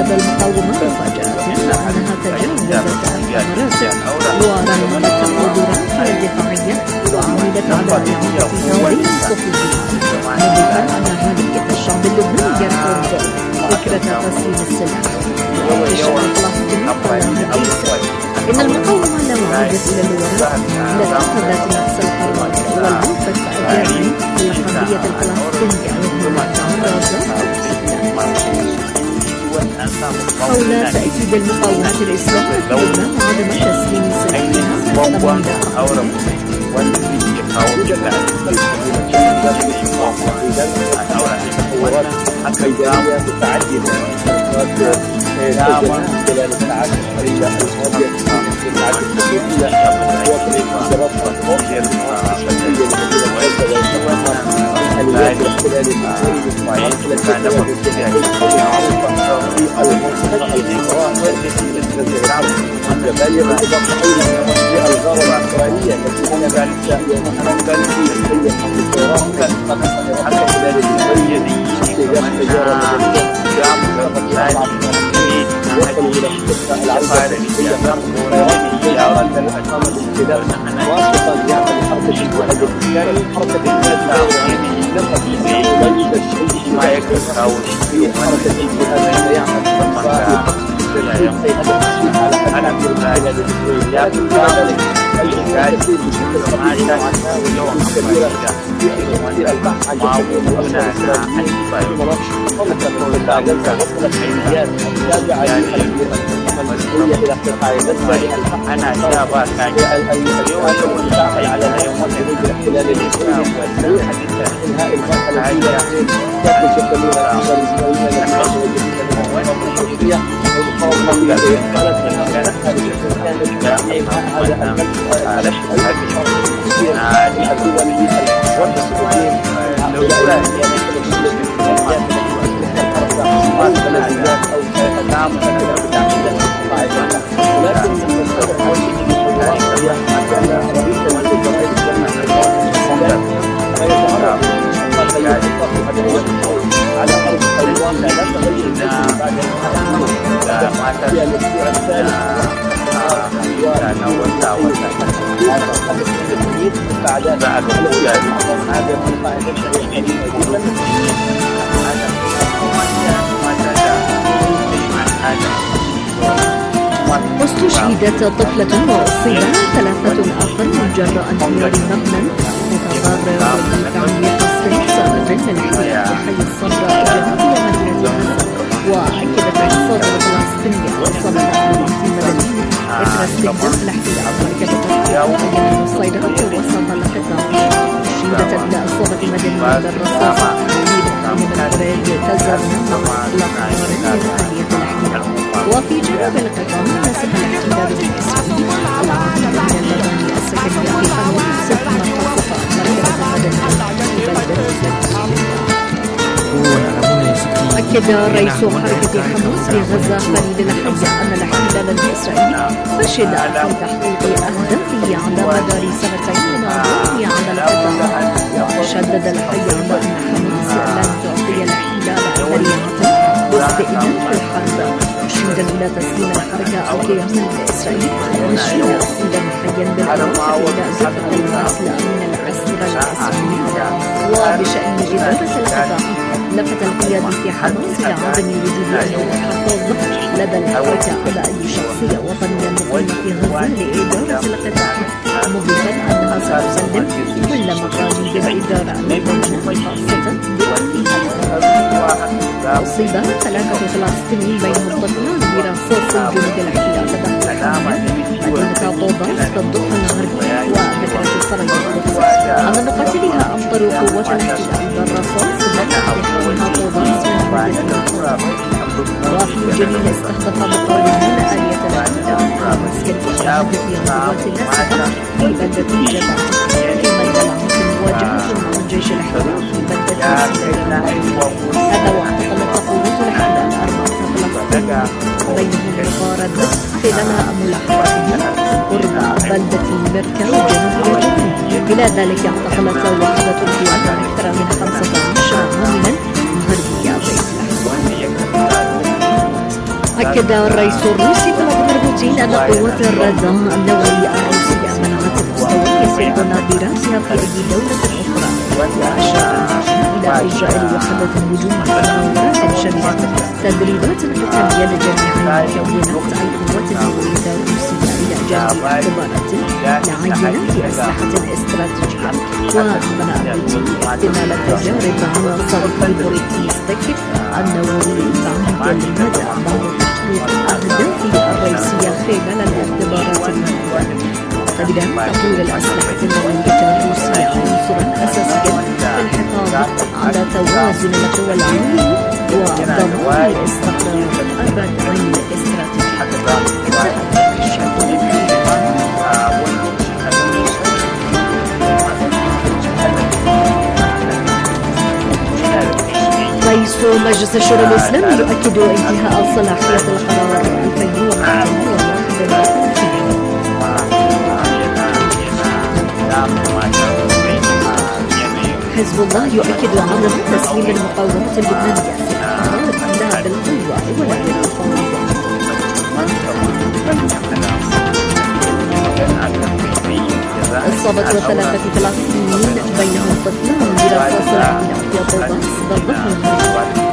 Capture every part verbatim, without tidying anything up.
لدى المقاومة مفاجأة أنها تجاوزت الثمرات ورمت قدراتها الدفاعية وعملت على إعادة تنظيم صفوفها، مضيفا أن غالبية الشعب اللبناني يرفض فكرة تسليم السلاح. الشعب الفلسطيني قال الرئيس إن المقاومة لو عادت إلى الوراء لاتخذت نفس القرار والموقف الجاري للقضية الفلسطينية رغم التعرض حول تأكيد المقاومة الإسلامية في لبنان وعدم تسليم سلاحها أنا شابك على واستشهدت طفلة وأصيب ثلاثة آخر من جراء انفجار مبنى متضرر بتعميق استنساخ من الاحتلال في حي الصدراء جنوب مدينة غزة. وأكدت السلطة الفلسطينية وصلت أمنية المدنيين إثر استخدام الاحتلال مركبة من الصيدلة وسط القطاع. شهدت إلى إصابة مدنيين بالرصاص من الخارج تزامنا مع الأقمار الإرهابية الاحتلال. وفي جنوب القطاع نسب الاحتلال الإسرائيلي العديد من المباني السكنية في حماس ست مرتفعات مركبة مدنية أكد رئيس حركة حماس في غزة خالد الحية أن الاحتلال الإسرائيلي فشل في تحقيق أهدافه على مدار سنتين من عدوانه على القطاع. وشدد الحية على أن حماس لن تعطي الاحتلال أولوية باستئناف الحرب، مشيرا إلى تسليم الحركة الكيان الإسرائيلي مشيرا إلى حيا بالإضافة إلى زفة المثل من الأسرى الإسرائيلية. وبشأن إدارة القطاع لفت القيادي في حماس إلى عدم وجود أي تحفظ لدى الحركة على أي شخصية وطنية مقيمة في غزة لإدارة القطاع، مضيفا أنها ستسلم كل مقام بالإدارة المدنية خاصة أصيب ثلاثة فلسطينيين بينهم طفلان برصاص جنود الاحتلال داخل مدينة طوباس في الضفة الغربية. وذكرت الصريح أن مقاتليها أمطروا قوة الاحتلال بالرصاص بحرها طوباس من مدينة. وفي جنين استهدف مقاومون آلية الاحتلال في مسكن الشهادة في القوات الناسفة في بلدة جبع، كما اندلعت المواجهة مع الجيش الاحتلال في بلدة سيدنا. هذا واعتقلت قوات الاحتلال أربعة فلسطينيين بينهم الفارد خلال ملاحقتهم قرب بلدة المركز جنوب الجنوب. إلى ذلك اعتقلت وحدة القوات أكثر من خمسة عشر مؤمنا غربية بيت الأحوال. أكد الرئيس الروسي فلاديمير بوتين أن قوات الردع النووي الروسية منعت مستوى يصل نادراتها في أي دولة أخرى، وأشار إلى إجراء الوحدات الهجوم تظاهرات شديدة تدريبات قتالية لجميع مكونات القوات النووية الروسية إلى جانب اختبارات لعينات أسلحة استراتيجية. ومنع بوتين احتمال التجارب على صاروخ البوليستيك النووي بعيد المدى بعد تحقيق أهدافه الرئيسية خلال الاختبارات النووية. وقد تطوير الأسلحة النووية الروسية عنصرا أساسيا في الحفاظ على توازن القوى العالمية وضمان الاستقرار الأبدي الاستراتيجي. رئيس مجلس الشورى الإسلامي يؤكد انتهاء صلاحية القرار ألفين وواحد. حزب الله يؤكد عدم تسليم المقاومة اللبنانية في الحرب لا بالقوة ولا بالتفاوض. إصابة ثلاثة فلسطينيين بينهم طفلان برصاص العملاق في طوباس بالضفة الغربية.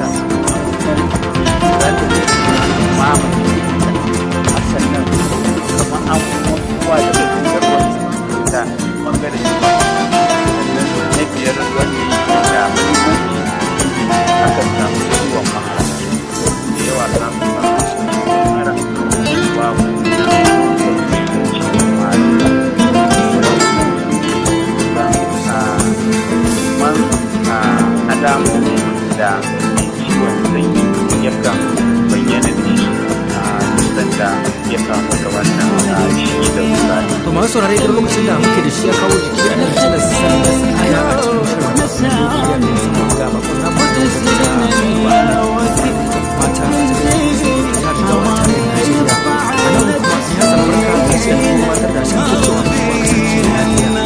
To masu saurare da lokacin da muke da shi ya kawo jiki a nan cikin sassan da suka aya a cikin shirin da su yi da su ga bakon na mutum da ta mata a cikin ta da wata mai Najeriya a nan kuma ya samu barka da shi da matar da shi ke cewa kuma kasance lafiya.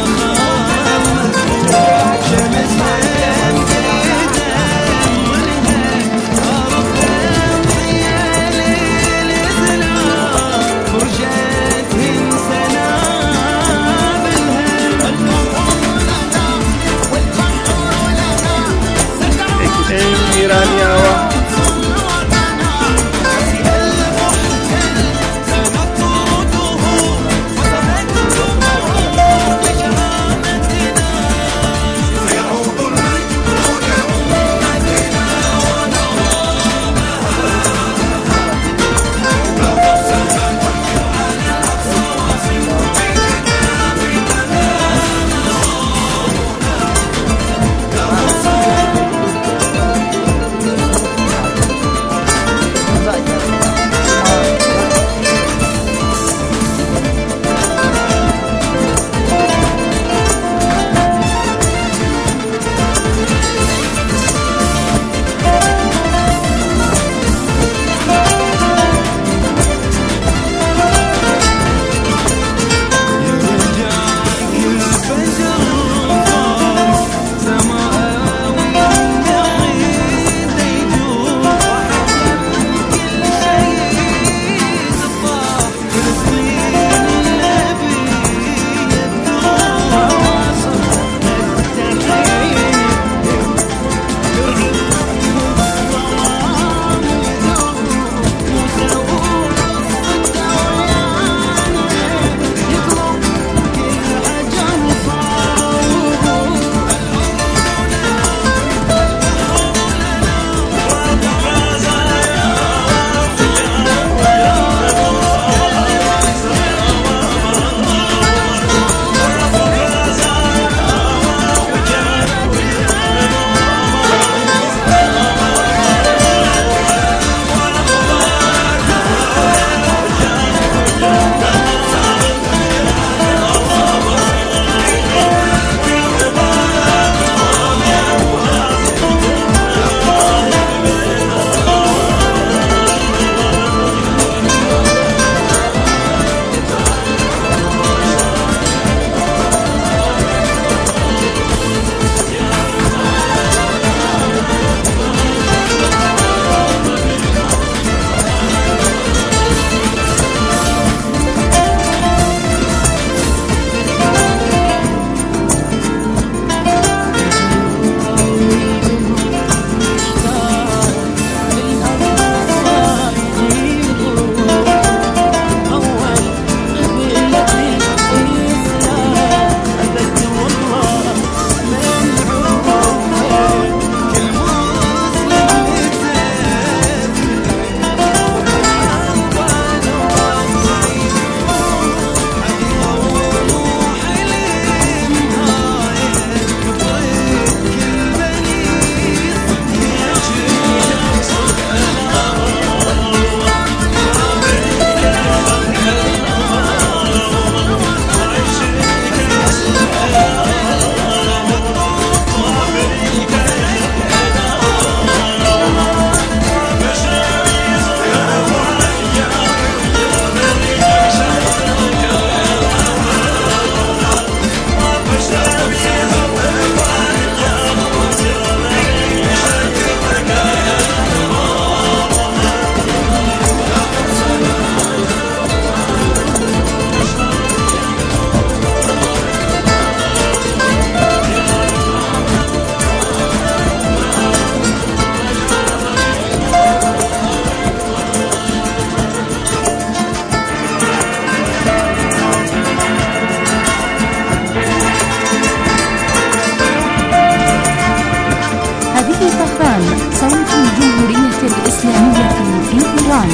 طهران.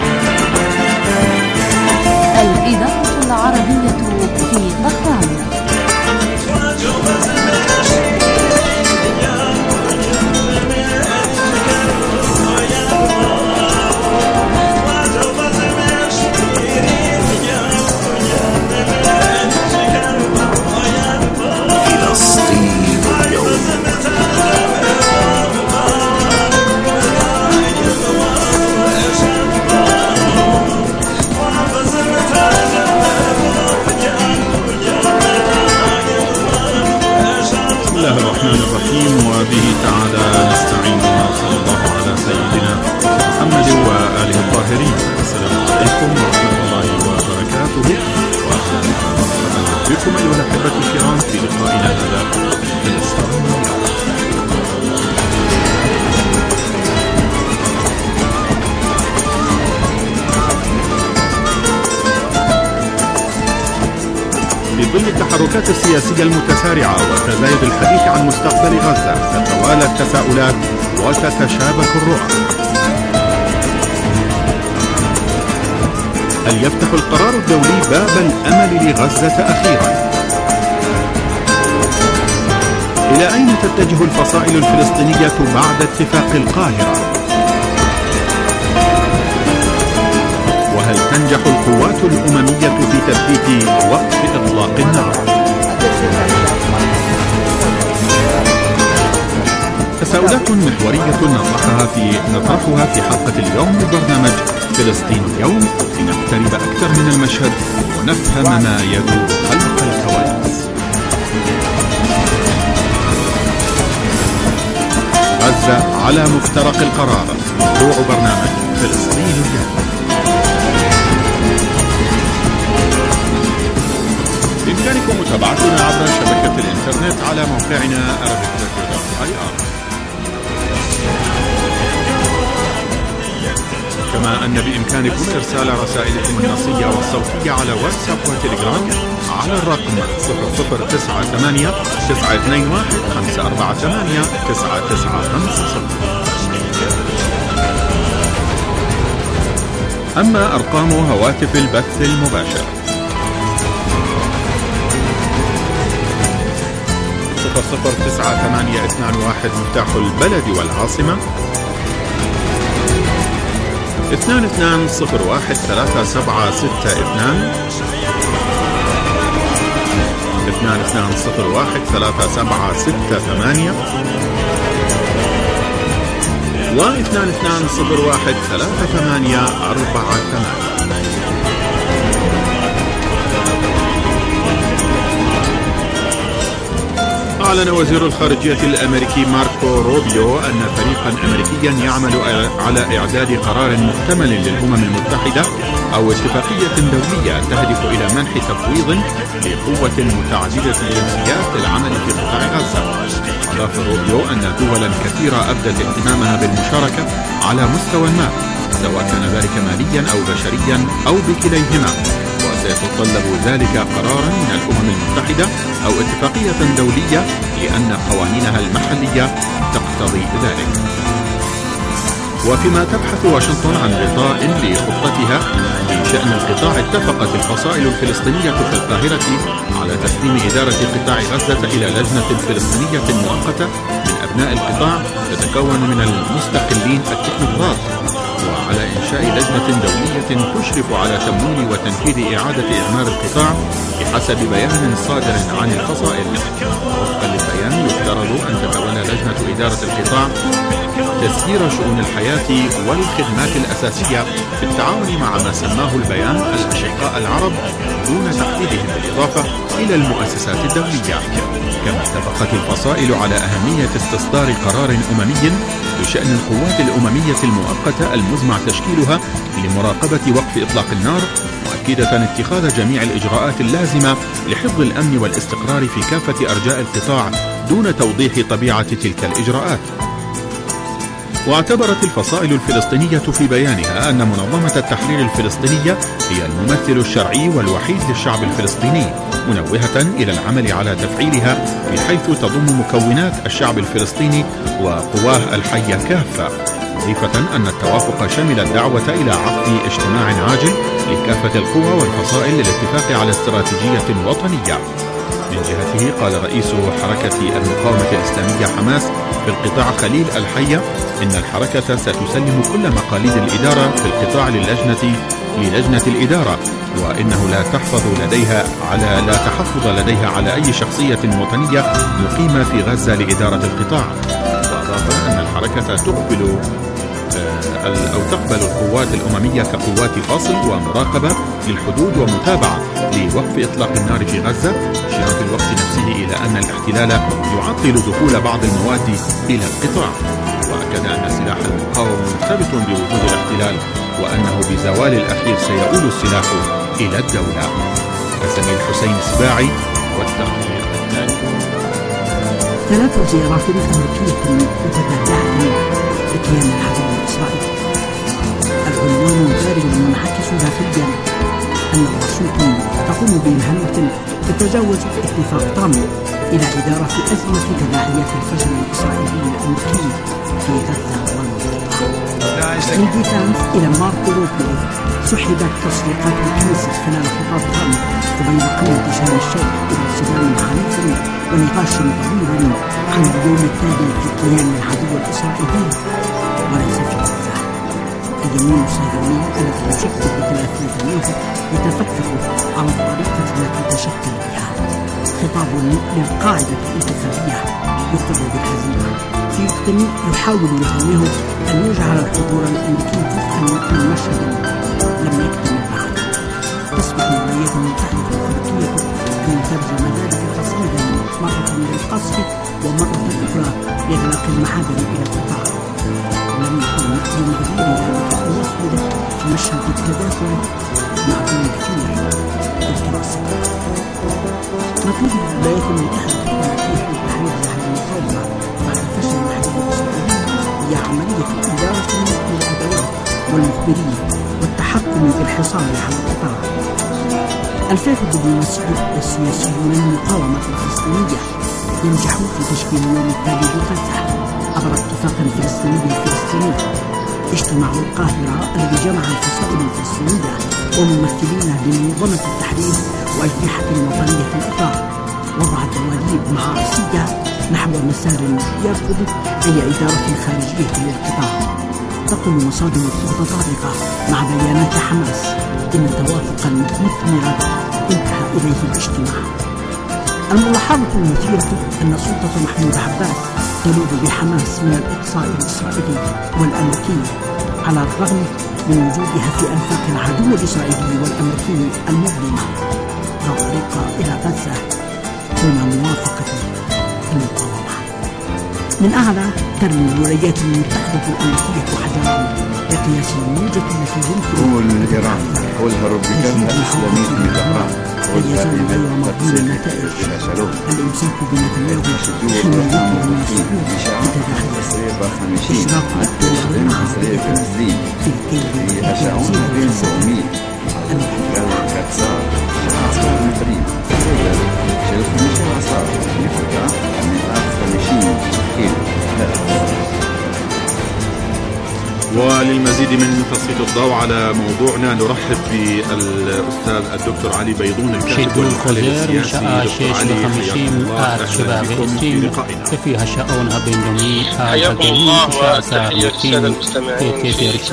الإذاعة العربية في طهران. وبه تعالى نستعين وصلى الله على سيدنا محمد وآله الطاهرين. السلام عليكم ورحمة الله وبركاته، وأهلا بكم أيها الأحبة الكرام في لقائنا هذا في الإسلام. في ظل التحركات السياسية المتسارعة وتزايد الحديث عن مستقبل غزة، تتوالى التساؤلات وتتشابك الرؤى. هل يفتح القرار الدولي باب الأمل لغزة أخيرا؟ إلى أين تتجه الفصائل الفلسطينية بعد اتفاق القاهرة؟ وهل تنجح القوات الأممية في تثبيت وقف إطلاق النار؟ تساؤلات محورية نطرحها في نطرحها في حلقة اليوم من برنامج فلسطين اليوم، لنقترب أكثر من المشهد ونفهم ما يدور خلف الكواليس. غزة على مفترق القرار، موضوع برنامج فلسطين اليوم. بإمكانكم متابعتنا عبر شبكة الإنترنت على موقعنا arabic dot i r، كما أن بإمكانكم إرسال رسائلكم النصية والصوتية على واتساب وتليجرام على الرقم صفر صفر تسعة ثمانية تسعة اثنين واحد خمسة أربعة ثمانية تسعة تسعة خمسة صفر. أما أرقام هواتف البث المباشر صفر صفر تسعة ثمانية اثنان واحد مفتاح البلد والعاصمة، اثنان اثنان صفر واحد ثلاثة سبعة ستة اثنان، اثنان اثنان صفر واحد ثلاثة سبعة ستة ثمانية، واثنان اثنان صفر واحد ثلاثة ثمانية أربعة ثمانية. أعلن وزير الخارجية الأمريكي ماركو روبيو أن فريقا أمريكيا يعمل على إعداد قرار محتمل للأمم المتحدة أو اتفاقية دولية تهدف إلى منح تفويض لقوة متعددة الجنسيات للعمل في قطاع غزة. أضاف روبيو أن دولا كثيرة أبدت اهتمامها بالمشاركة على مستوى ما، سواء كان ذلك ماليا أو بشريا أو بكليهما، وسيتطلب ذلك قرارا من الأمم المتحدة أو اتفاقية دولية لأن قوانينها المحلية تقتضي ذلك. وفيما تبحث واشنطن عن غطاء لخطتها في شأن القطاع، اتفقت الفصائل الفلسطينية في القاهرة على تسليم إدارة قطاع غزة إلى لجنة فلسطينية مؤقتة من أبناء القطاع تتكون من المستقلين التكنوقراط، وعلى إنشاء لجنة دولية تشرف على تمويل وتنفيذ إعادة إعمار القطاع بحسب بيان صادر عن الفصائل. وفقا للبيان يفترض أن تتولى لجنة إدارة القطاع تسيير شؤون الحياة والخدمات الأساسية بالتعاون مع ما سماه البيان الأشقاء العرب دون تحديدهم، بالإضافة إلى المؤسسات الدولية. كما اتفقت الفصائل على أهمية استصدار قرار أممي بشأن القوات الأممية المؤقتة المزمع تشكيلها لمراقبة وقف إطلاق النار، مؤكدة اتخاذ جميع الإجراءات اللازمة لحفظ الأمن والاستقرار في كافة أرجاء القطاع دون توضيح طبيعة تلك الإجراءات. واعتبرت الفصائل الفلسطينية في بيانها أن منظمة التحرير الفلسطينية هي الممثل الشرعي والوحيد للشعب الفلسطيني، منوهة إلى العمل على تفعيلها بحيث تضم مكونات الشعب الفلسطيني وقواه الحية كافة، مضيفة أن التوافق شمل الدعوة إلى عقد اجتماع عاجل لكافة القوى والفصائل للاتفاق على استراتيجية وطنية. من جهته قال رئيس حركة المقاومة الإسلامية حماس في القطاع خليل الحية إن الحركة ستسلم كل مقاليد الإدارة في القطاع للجنة للجنة الإدارة، وإنه لا تحفظ لديها على لا تحفظ لديها على أي شخصية وطنية مقيمة في غزة لإدارة القطاع. وأضاف أن الحركة تقبل أو تقبل القوات الأممية كقوات فاصل ومراقبة للحدود ومتابعة لوقف إطلاق النار في غزة، مشيرا في الوقت نفسه إلى أن الاحتلال يعطل دخول بعض المواد إلى القطاع. وأكد أن سلاح المقاومة مرتبط بوجود الاحتلال، وأنه بزوال الأخير سيؤول السلاح إلى الدولة. الزميل حسين سباعي والتقرير الثاني. ثلاث زيارات أمريكية متتابعة لكيان العدو الإسرائيلي. العنوان البارز المنعكس داخليا أن واشنطن تقوم بمهمة تتجاوز اتفاق ترامب إلى إدارة أزمة تداعيات الفشل الإسرائيلي الأمريكي في غزة والمنطقة. من ديفانس إلى ماركو روبيو سحبت تصريحات الكنيسة خلال خطاب ترامب تبين قيمة شرم الشيخ إلى صدام عنيف ونقاش طويل عن اليوم التالي في كيان العدو الإسرائيلي وليس في غزة. اليمين الصهيوني الذي يشكل بثلاثين بالمئة يتفكر على الطريقة التي تشكل بها. خطاب للقاعدة الانتخابية يقر بالهزيمة في وقت يحاول نتنياهو أن يجعل الحضور الأمريكي جزءا من مشهد لم يكتمل بعد. تسبق الولايات المتحدة الأمريكية أن ترجم ذلك تصعيدا مرة للقصف ومرة أخرى لإغلاق المحاذر إلى القطاع. لم يكن يوم غير ذلك أن يخرج في مشهد التداخل مع دون كثير التراصد. مطلوب الولايات المتحدة الأمريكية لتحرير جهاز المقاومة بعد فشل الحرب الإسرائيلية هي عملية إدارة للأدوات والمخبرين والتحكم بالحصار على القطاع. الفائز السياسيون المقاومة الفلسطينية ينجحون في تشكيل اليوم التالي لغزة عبر اتفاق فلسطيني فلسطيني. اجتماع القاهرة الذي جمع الفصائل الفلسطينية وممثلين لمنظمة التحرير وأجنحة وطنية الإطار وضع دواليب معاصية نحو مسار يرفض أي إدارة خارجية للقطاع. تقول مصادر متطابقة مع بيانات حماس إن توافقا مثمرا انتهى إليه الاجتماع. الملاحظة المثيرة أن سلطة محمود عباس تلوذ بحماس من الإقصاء الإسرائيلي والأمريكي على الرغم من وجودها في أنفاق العدو الإسرائيلي والأمريكي المظلمة لا طريق إلى غزة دون موافقة المقاومة. من أعلى ترمي الولايات المتحدة الأمريكية حجرا لقياس الموجة التي يمكن قول إيران قولها ربكان الإسلامي من الأمراض لا يزال غير مضمون النتائج. الإمساك بنتنياهو حين يطلب من السعود بتداعي إشراق الدول العربية في الكيل بتنزيل الخسائر. وللمزيد من تسليط الضوء على موضوعنا نرحب بالأستاذ الدكتور علي بيضون الكاتب والمحلل السياسي. دكتور علي حياكم الله في فيها شاؤونها بينضمي حياكم الله وتحية السادة المستمعين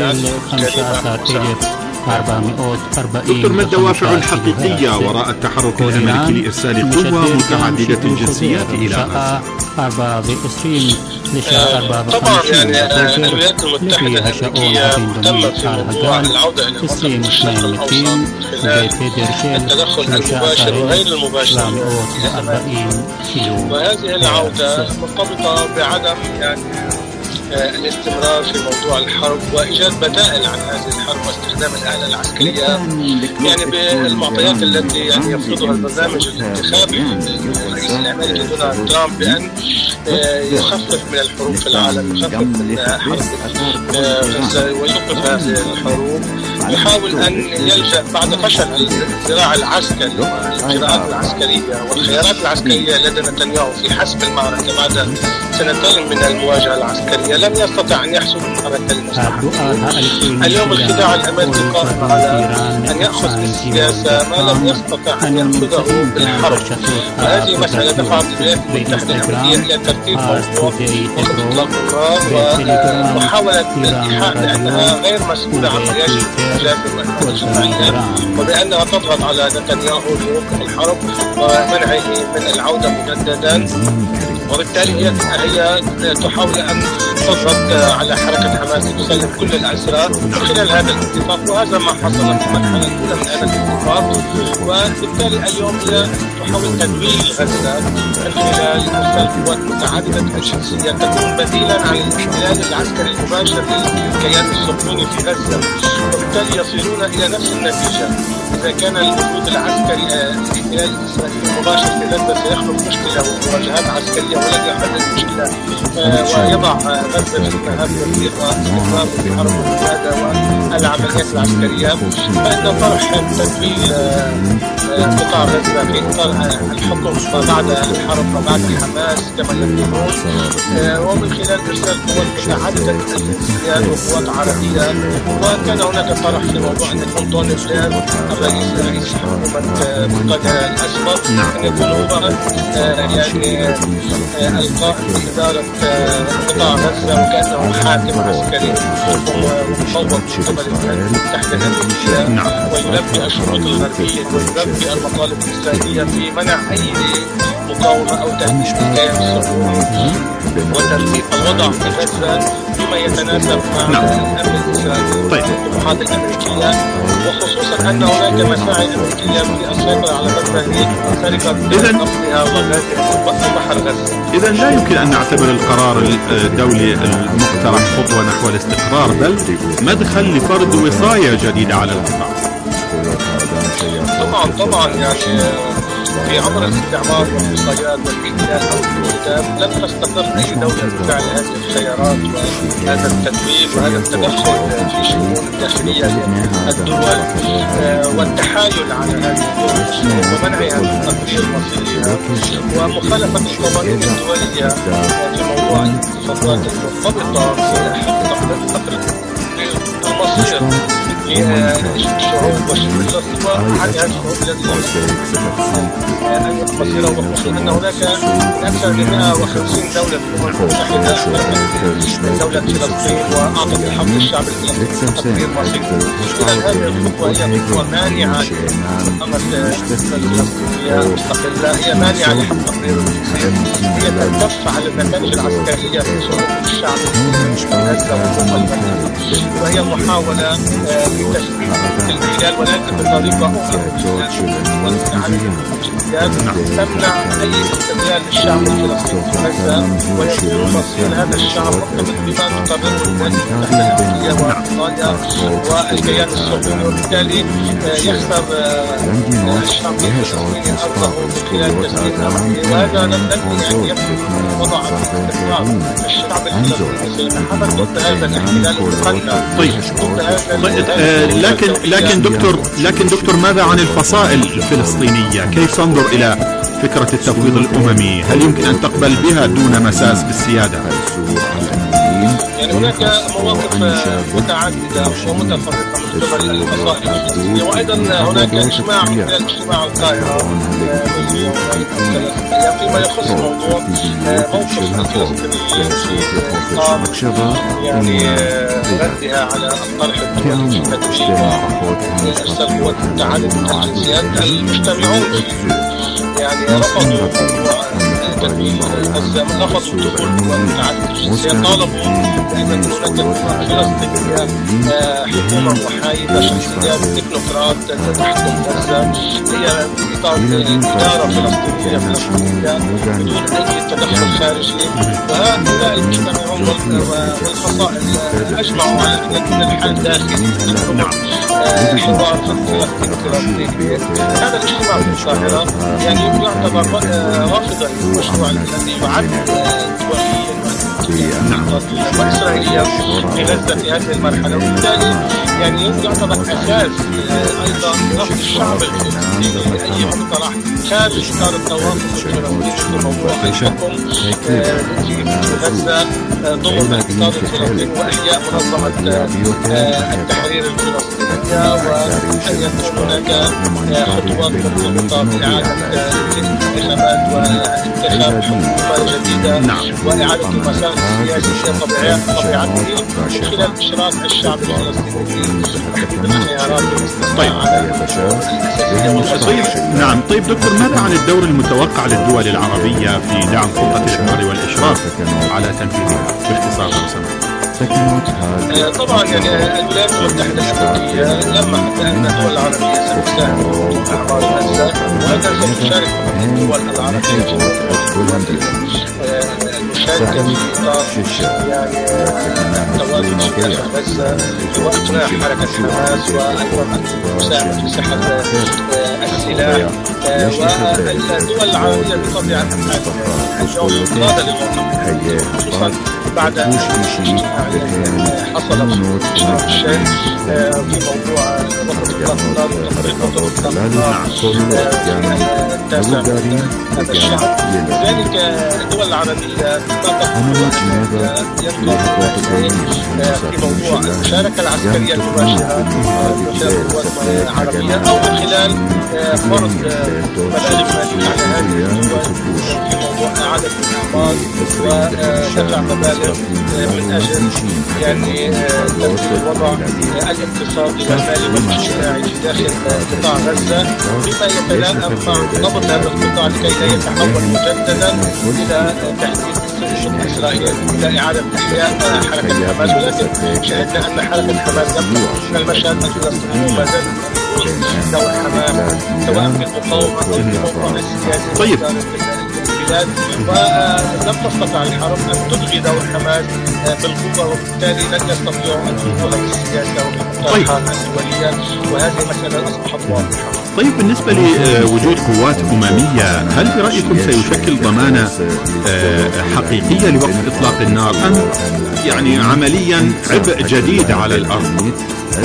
دكتور، ما الدوافع الحقيقية وراء التحرك الأمريكي لإرسال قوة متعددة الجنسيات إلى غزة؟ طبعا يعني الولايات المتحدة الأمريكية مهتمة في موضوع العودة إلى منطقة الشرق الأوسط خلال التدخل المباشر وغير المباشر في أزمات، وهذه العودة مرتبطة بعدم يعني الاستمرار في موضوع الحرب وإيجاد بدائل عن هذه الحرب واستخدام الآلة العسكرية يعني بالمعطيات التي يعني يفرضها البرنامج الانتخابي للرئيس الأمريكي دونالد ترامب بأن يخفف من الحروب في العالم، يخفف من حرب غزة ويوقف هذه الحروب، يحاول أن يلجأ بعد فشل الذراع العسكري والإجراءات العسكرية والخيارات العسكرية لدى نتنياهو في حسم المعركة بعد سنتين من المواجهة العسكرية، لم يستطع أن يحصل على المستحق. اليوم الخداع الأمريكي قادر على أن يأخذ بالسياسة ما لم يستطع أن يأخذه بالحرب. وهذه مسألة دفعت الولايات المتحدة الأمريكية إلى ترتيب موضوع إطلاق النار ومحاولة الإيحاء بأنها غير مسؤولة عن رئاسة الولايات المتحدة وبأنها تضغط على نتنياهو لوقف الحرب ومنعه من العودة مجددا، وبالتالي هي هي تحاول أن تضغط على حركة حماس لتسلم كل الأسرى من خلال هذا الاتفاق، وهذا ما حصل في المرحلة الأولى من هذا الاتفاق. وبالتالي اليوم هي تحاول تدويل غزة من خلال إرسال قوات متعددة الجنسية تكون بديلا عن الاحتلال العسكري المباشر للكيان الصهيوني في غزة، وبالتالي يصلون إلى نفس النتيجة. إذا كان الوجود العسكري الاحتلال الإسرائيلي المباشر في غزة سيخلق مشكلة ومواجهات عسكرية ولن يحل المشكلة ويضع غزة في مهاب كبير واستمرار في حرب القيادة والعمليات العسكرية، فإن طرح تدويل قطاع غزة في إطار الحكم ما بعد الحرب ما بعد حماس كما يقولون، ومن خلال إرسال قوات متعددة الجنسيات وقوات عربية. وكان هناك طرح في موضوع أن يكون توني بلير الرئيس رئيس حكومة منطقة الأسبق أن يكون هو يعني القائد بإدارة قطاع غزة وكأنه حاكم عسكري ومفوض من قبل الولايات المتحدة الأمريكية، ويلبي الشروط الغربية ويلبي المطالب الإسرائيلية في منع أي مقاومة أو تهديد الكيان الصهيوني وترتيب الوضع في غزة بما يتناسب مع الأمن الإسرائيلي والطموحات الأمريكية، وخصوصا أن هناك مساعي أمريكية في السيطرة على غزة لسرقة نفطها وغازها بحر غزة. إذا لا يمكن أن نعتبر القرار الدولي المقترح خطوة نحو الاستقرار، بل مدخل لفرض وصاية جديدة على القطاع. طبعا طبعا يعني في عبر الاستعمار والوصايات والاحتلال او الكتاب لم تستقر اي دوله بفعل هذه الخيارات وهذا التدوير وهذا التدخل في شؤون الداخليه للدول والتحايل على هذه الدول ومنعها من تطبيق مصيرها ومخالفه القوانين الدوليه في موضوع الاتفاقات المرتبطه بحق تقرير المصير للشعوب والشعوب وعن هذه الشعوب التي مصيرها، وخصوصا ان هناك اكثر من مئة وخمسين دوله في الامم المتحده دوله فلسطين واعطت الحق للشعب الفلسطيني تقرير مصيره. اذا هذه الخطوه هي خطوه مانعه للمنظمه الفلسطينيه المستقله، هي مانعه لحق تقرير المصير، هي تكف على النتائج العسكريه في صعود الشعب في غزه وهي محاوله لتشكيل الاحتلال ولكن بطريقه اخرى تمنع اي استغلال للشعب الفلسطيني في غزه ويكون مصير هذا الشعب مرتبط بما تقرره الولايات المتحده الامريكيه وبريطانيا والكيان الصهيوني، وبالتالي يخسر الشعب الفلسطيني ارضه خلال تسديد امريكي، وهذا لم يعني يكفي وضع الاستقرار. الشعب الفلسطيني سيتحرك ضد هذا الاحتلال المقنن. طيب لكن لكن دكتور لكن دكتور ماذا عن الفصائل الفلسطينية؟ كيف تنظر إلى فكرة التفويض الأممي؟ هل يمكن أن تقبل بها دون مساس بالسيادة؟ يعني هناك مواقف متعددة ومتفرقة من قبل الفصائل الفلسطينية، وأيضا هناك إجماع من خلال اجتماع القاهرة فيما يخص موضوع موقف الفلسطينيين في إطار يعني ردها على الطرح الدولي في تدويل وإرسال قوات متعددة الجنسيات. المجتمعون يعني رفضوا تدويل غزة، رفضوا دخول قوات متعددة الجنسية، طالبوا بأن تكون هناك فلسطينية حكومة محايدة شخصيات تكنوقراط تحكم غزة، هي إطار إدارة فلسطينية فلسطينية بدون أي تدخل خارجي. وهؤلاء المجتمعون والفصائل أجمعوا على أن يكون الحل داخلي حوار فلسطيني. هذا الاجتماع في القاهرة يعني يعتبر رافضا للمشروع الذي يعد دوليا وإسرائيلية في غزة في هذه المرحلة، وبالتالي يعني يعتبر أساس أيضا رفض الشعب الفلسطيني لأي مقترح خارج إطار التوافق الفلسطيني في موضوع الحكم في غزة ضمن الاقتصاد الفلسطيني وإحياء منظمة التحرير الفلسطينية، وأن يكون هناك خطوات مرتبطة بإعادة الانتخابات وانتخاب حكومة جديدة وإعادة المسار السياسي طبيعته من خلال إشراك الشعب الفلسطيني في تحديد الخيارات طيب. طيب نعم. طيب دكتور، ماذا عن الدور المتوقع للدول العربية في دعم خطة الإحرار والإشراف على تنفيذها باختصار لو سمحت؟ طبعا يعني الولايات المتحدة الأمريكية لما حتى أن الدول العربية ستساهم في إحرار غزة وأيضا ستشارك الدول العربية المشاركة في إطار يعني التواجد في غزة وإقناع حركة حماس وأيضا المساهمة في سحب السلاح، والدول العربية بطبيعة الحال اليوم قادة للموقف خصوصا بعد أن حصل شيء في موضوع وقت الإطلاق وتحريق وقت الإطلاق التاسع هذا الشهر. لذلك الدول العربية يطلق في موضوع المشاركة العسكرية المباشرة للقوات العربية أو من خلال فرض مبالغ مالية على هذه الدول في موضوع إعادة الإعمار ودفع مبالغ من أجل يعني الوضع الاقتصادي والمالي والاجتماعي في داخل قطاع غزة بما يتلائم مع ضبط هذا القطاع لكي لا يتحول مجددا إلى تحديد الشق الإسرائيلي إلى إعادة إحياء حركة حماس، ولكن شهدنا أن حركة حماس من المشهد الفلسطيني ما زال دور حماس سواء في المقاومة أو في الموضوع السياسي. طيب. البلاد ولم تستطع الحرب أن تلغي دور حماس بالقوة، وبالتالي لن يستطيعوا أن يدخلوا في السياسة والمقترحات الدولية، وهذه مسألة أصبحت واضحة. طيب بالنسبة لوجود قوات أممية، هل برأيكم سيشكل ضمانة حقيقية لوقف إطلاق النار أم يعني عمليا عبء جديد على الأرض؟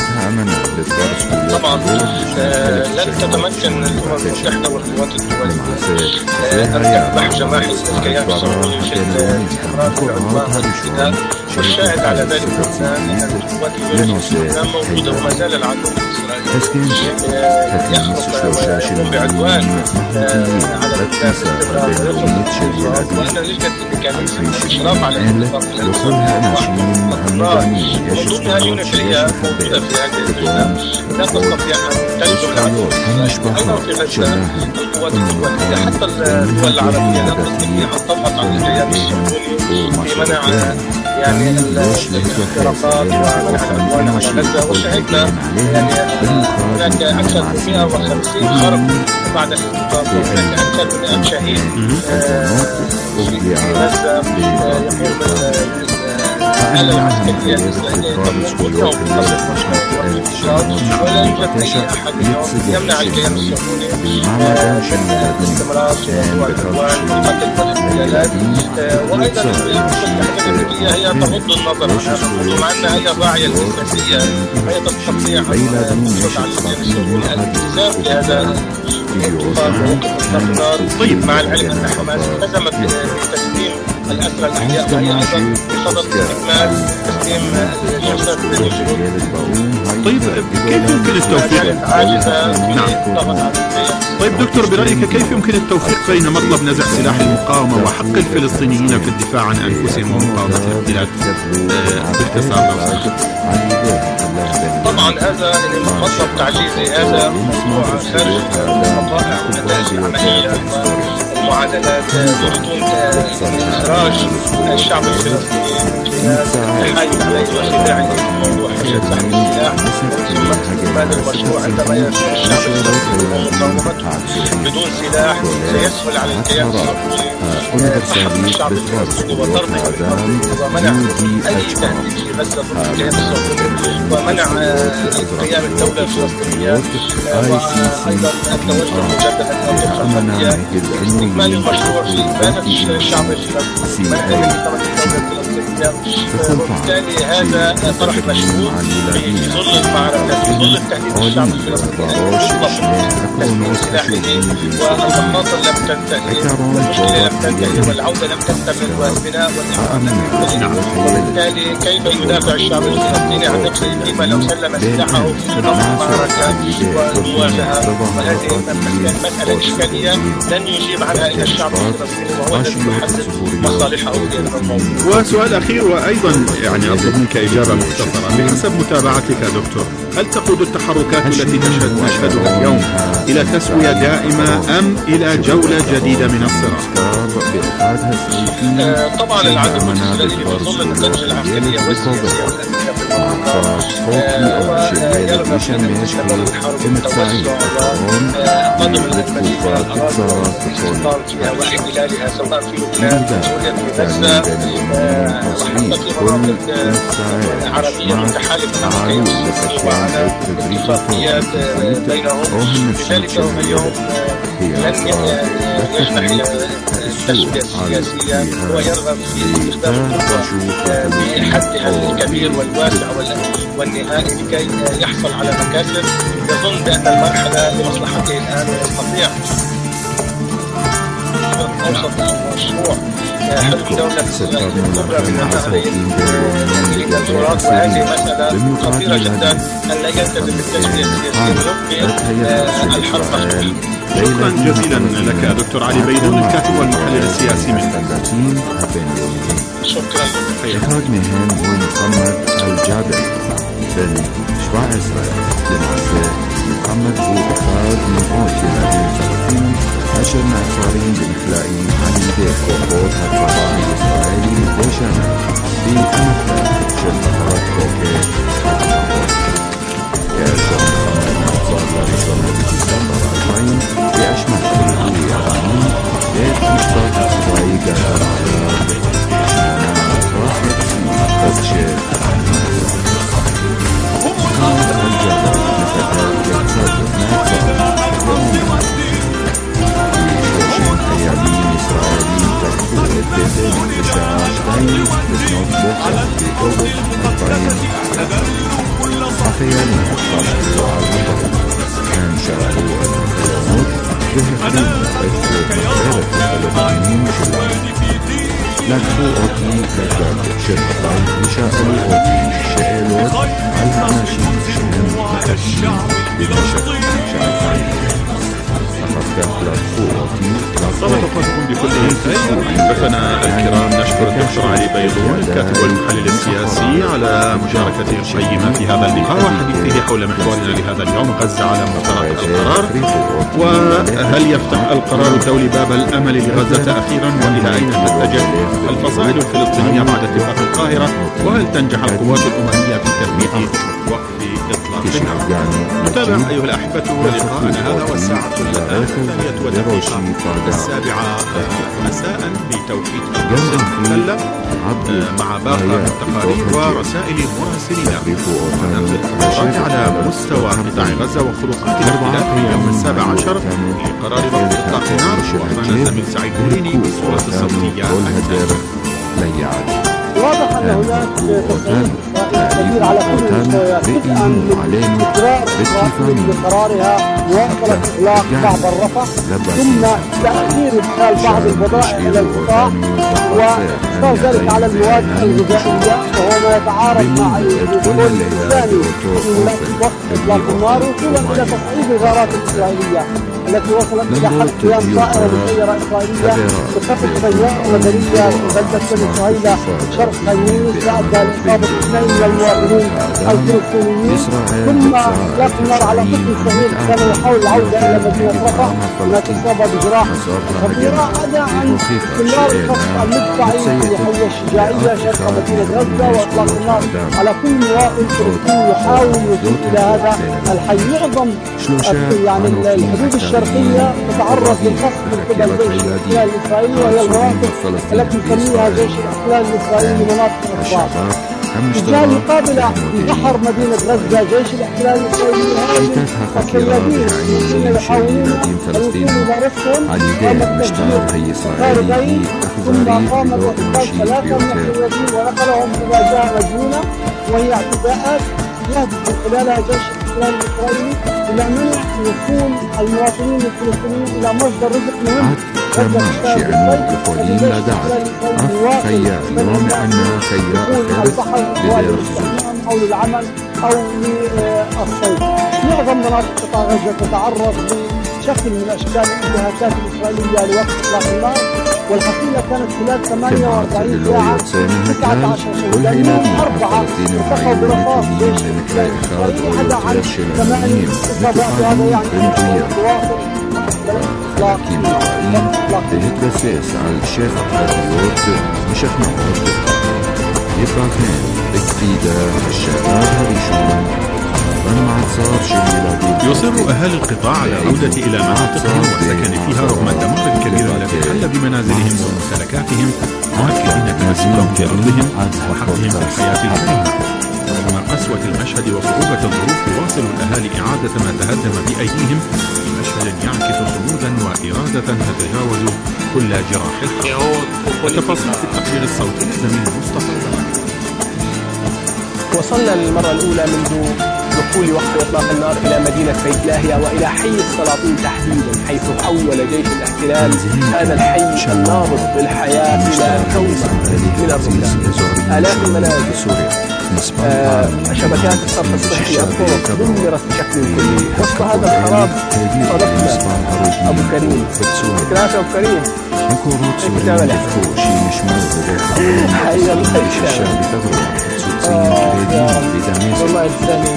طبعا لن تتمكن الأمم المتحدة والقوات الدولية أن تذبح جماح الكيان الصهيوني في الاستمرار في العدوان والاعتداء، والشاهد على ذلك أن القوات الدولية موجودة وما زال العدو الإسرائيلي يخرق ويقوم بعدوان على الاستمرار وأن لجنة الميكانيزم الإشراف على الاتفاق من ضمنها اليونيفية موجودة في هذه اللجنة لا تستطيع أن تلزم العدو الإسرائيلي. أيضا في غزة القوات الدولية حتى الدول العربية لا تستطيع أن تضغط على الكيان الصهيوني في منع يعني الاختراقات ومنع العدوان على غزة، وشهدنا يعني هناك أكثر من مئة وخمسين حرب بعد الاستقرار وهناك أكثر من مئة شهيد في غزة يقوم على العسكرية الإسرائيلية تقوم باليوم ولا يوجد أي أحد يمنع الكيان الصهيوني الاستمرار في موضوع العدوان وقتل والاغتيالات. وأيضا الولايات المتحدة الأمريكية هي تغض النظر عنها، مع أنها هي الراعية الأساسية هي تستطيع أن تفرض على الكيان الصهيوني الالتزام بهذا الاتفاق ووقف الاستمرار. طيب مع العلم أن حماس التزمت بتسليم الأسرى الأحياء وهي أيضا بصدد استكمال تسليم الجثث للجنود. طيب كيف يمكن التوفيق؟ نعم. طيب دكتور، برأيك كيف يمكن التوفيق بين مطلب نزع سلاح المقاومة وحق الفلسطينيين في الدفاع عن أنفسهم ومقاومة الاحتلال باختصار لو سمحت؟ طبعا هذا مطلب تعجيزي، هذا موضوع خارج الوقائع ونتائج العملية المعادلات يريدون إخراج الشعب الفلسطيني من حيث عليه وخداعه موضوع حرية سحب السلاح ثم استكمال المشروع. عندما يكون الشعب الفلسطيني ومقاومته بدون سلاح سيسهل على الكيان الصهيوني سحب الشعب الفلسطيني وطرده ومنع أي تهديد في غزة ضد الكيان الصهيوني ومنع قيام الدولة الفلسطينية، وأيضا التوجه مجددا إلى الضفة الغربية استكمال المشروع في إبادة الشعب الفلسطيني، منع الدولة الفلسطينية وبالتالي هذا طرح مشروع في ظل المعركة، في ظل التهديد الشعب الفلسطيني بالتسليم سلاحه، والمخاطر لم تنتهي، والمشكلة لم تنتهي، والعودة لم تكتمل، والبناء والإعادة. وبالتالي كيف يدافع الشعب الفلسطيني عن نفسه فيما لو سلم سلاحه في نظام المعركة والمواجهة؟ وهذه مسألة إشكالية لن يجيب عنها إلى الشعب الفلسطيني، وهو الذي يحدد مصالحه في هذا الموضوع. وسؤال أخير وأيضا يعني أطلب منك إجابة مختصرة. بحسب متابعتك دكتور، هل تقود التحركات التي تشهد نشهدها اليوم إلى تسوية دائمة أم إلى جولة جديدة من الصراع؟ آه طبعا العدو الإسرائيلي في ظل النتائج العسكرية والسياسية والأمنية في المنطقة يرغب في مستقبل الحرب المتوسع وقدم الأجنبي في الأراضي والاستيطان فيها واحتلالها سواء في لبنان في سوريا في غزة وحتى في مناطق عربية متحالفة مع الكيان الصهيوني وعلى اتفاقيات بينهم. لذلك هو اليوم لن يجنح إلى التسوية السياسية ويرغب في استخدام القوة بحدها الكبير والواسع والنهائي لكي يحصل على مكاسب. يظن بأن المرحلة لمصلحته الآن ويستطيع أوسط المشروع حل دولة كبرى بالنهارين إلى الفرات، وهذه مسألة خطيرة جدا أن لا يلتزم بالتسوية السياسية ويبقي الحرب مفتوحة. شكرا جزيلا لك دكتور علي بيضون، الكاتب والمحلل السياسي من شكرا. إخراج مهم هو محمد الجابر بن شواعسرة. لمعزة محمد هو إخراج من أوت الذين سبقين نشر معصارين بمخلائي عن يدي قوات الفضاء الإسرائيلي وشمال في أمثلة شرطات كوكي يرجع محمد معصار لرسالة ديسمبر أربعين بأشمل الهوية العامين بيت مشتاق إسرائيل قرارات شمانا واحد أبشر عن محمد الجابر نفتات يقصد معصار يوم حيالين إسرائيليين تركوا الدفن بشاشتين بسنوت بوكا بقوة أربعين حيالين أطلقوا على المطر كان شاركوا المطرموت بهفلين أكثر مخيرة الفلسطينيين شلال لكفوا أوتي لكباب شرطين بشاءلوا أوتي شئلوت على هناشين شهم مكاشين بمشك شاركين صبتكم بكل خير. ضيوفنا الكرام نشكر الدكتور علي بيضون الكاتب والمحلل السياسي على مشاركته القيمة في هذا اللقاء وحديثه حول محورنا لهذا اليوم، غزة على مفترق القرار، وهل يفتح القرار الدولي باب الأمل لغزة أخيرا، وإلى أين تتجه الفصائل الفلسطينية بعد اتفاق القاهرة، وهل تنجح القوات الأممية في تثبيت وقف إطلاق النار. نتابع أيها الأحبة لقاءنا هذا والساعة الثانية والدقيقة السابعة مساء بتوقيت القدس مع باقة التقارير ورسائل مراسلين. وننقل على مستوى قطاع غزة وخروقات الاحتلال في اليوم السابع عشر لقرار رفع إطلاق النار. وأخبرنا الزميل سعيد بوريني بالصورة الصوتية. واضح أن هناك تصعيد كبير على كل المستويات، بدءا من إقرار إسرائيل بقرارها مواصلة إغلاق بعض الرفح، ثم تأخير إدخال بعض البضائع إلى القطاع، وإصدار ذلك على المواد الغذائية، وهو ما يتعارض مع الدستور الثاني في وقت إطلاق النار، وصولا إلى تصعيد الغارات الإسرائيلية التي وصلت إلى حد قيام طائرة مسيرة إسرائيلية بخطف سيارة مدنية في بلدة بني سهيلة شرق خان يونس، وأدى لإصابة اثنين من المواطنين الفلسطينيين. ثم إطلاق النار على طفل صغير كان يحاول العودة إلى مدينة رفح لكن أصاب بجراح خطيرة. هذا عن استمرار الخطف المدفعي في حي الشجاعية شرق مدينة غزة، وإطلاق النار على كل مواطن فلسطيني يحاول الوصول إلى هذا الحي. معظم يعني الحدود الشرقية تتعرض للقصف من قبل جيش الاحتلال الإسرائيلي، وهي المناطق التي يسميها جيش الاحتلال الإسرائيلي مناطق الإخبار. بالتالي قابل في بحر مدينة غزة جيش الاحتلال الإسرائيلي الذين يحاولون الوصول إلى رفقهم قام بتفجير خارجين ثم قام باعتقال ثلاثة من الحيادين ونقلهم إلى جهة مجنونة، وهي اعتداءات يهدف من خلالها جيش الاحتلال الإسرائيلي إلى منع وصول المواطنين الفلسطينيين إلى مصدر رزق مهم. كما شعنون يقولين لدعت أف خيال يوم أن خيال خيرت لدير أو للعمل أو للصيد. معظم مناطق قطاع غزة تتعرض لشكل من أشكال الانتهاكات الإسرائيلية لوقت إطلاق النار، والحصيلة كانت خلال ثمانية وأربعين ساعة تسعة عشر شهيدا منهم أربعة التقوا برصاص جيش الإسرائيلي عدا عن ثمانية إصابات. هذا يعني لكن إسرائيل بتتبسس على الشيخ الحديوت مشت نقط يبقى اثنين بكتيدة الشباب هريشون يصر أهالي القطاع على العودة إلى مناطقهم والسكن فيها رغم الدمار الكبير الذي حل بمنازلهم وممتلكاتهم، مؤكدين تمسكهم بأرضهم وحقهم في الحياة الكريمة. رغم قسوة المشهد وصعوبة الظروف يواصل الأهالي إعادة ما تهدم بأيديهم في مشهد يعكس صمودا وإرادة تتجاوز كل جراح الحرب. التفاصيل في التقرير الصوتي لزميل مصطفى الزمالي. وصلنا للمرة الأولى منذ دخول وقت إطلاق النار إلى مدينة بيت لاهيا وإلى حي السلاطين تحديدا، حيث حول جيش الاحتلال هذا الحي النابض بالحياة إلى كومة من الركام. آلاف المنازل، آه، شبكات الصرف الصحي، الطرق دمرت بشكل كلي. وسط هذا الخراب صادفنا أبو كريم. ذكريات أبو كريم الكتابة الإحفوش حي الخيشان والله الثاني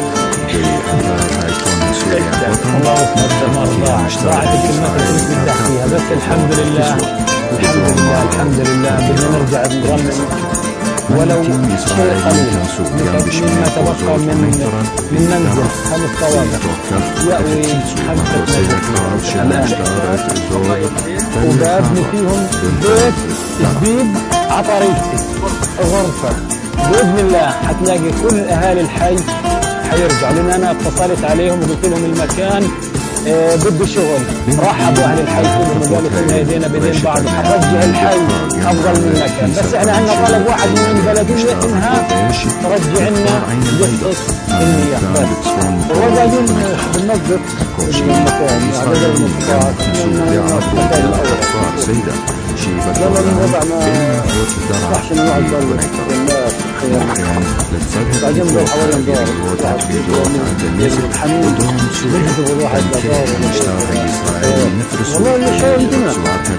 ضاعت الكلمات اللي كنت بدي احكيها، بس الحمد لله الحمد لله الحمد لله بدنا نرجع نغنم ولو شيء قليل مما تبقى من من منزل خمس طوابق يأوي خمسة منازل وبابني فيهم بيت جديد عطاريتي غرفة بإذن الله حتلاقي كل أهالي الحي حيرجع، لأن أنا اتصلت عليهم وقلت لهم المكان آه بده شغل، رحبوا أهل الحي كلهم وقالوا كلنا يدينا بيدين بعض وحنرجع الحي أفضل من مكان. بس إحنا عندنا طلب واحد من البلدية إنها ترجع لنا قصة المياه بس، وهو قاعدين بننظف المكان يعني بدل المصطاد المكان الأول يلا نوضع ما راحش نوعد الناس خير بعدين نضل حوالي ندور حميد بيهدوا الواحد لدور والله اللي شو عندنا